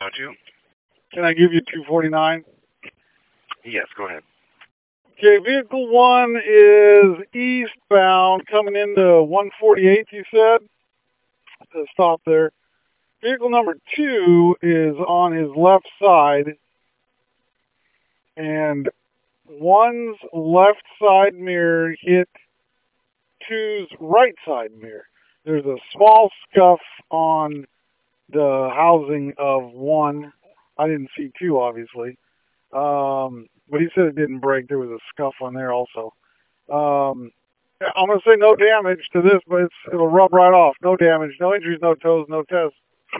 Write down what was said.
about you? Can I give you 249? Yes, go ahead. Okay, vehicle 1 is eastbound coming into 148th, you said? Stop there. Vehicle number 2 is on his left side, and 1's left side mirror hit 2's right side mirror. There's a small scuff on the housing of 1. I didn't see 2, obviously. But he said it didn't break. There was a scuff on there also. I'm going to say no damage to this, but it'll rub right off. No damage, no injuries, no toes, no tests.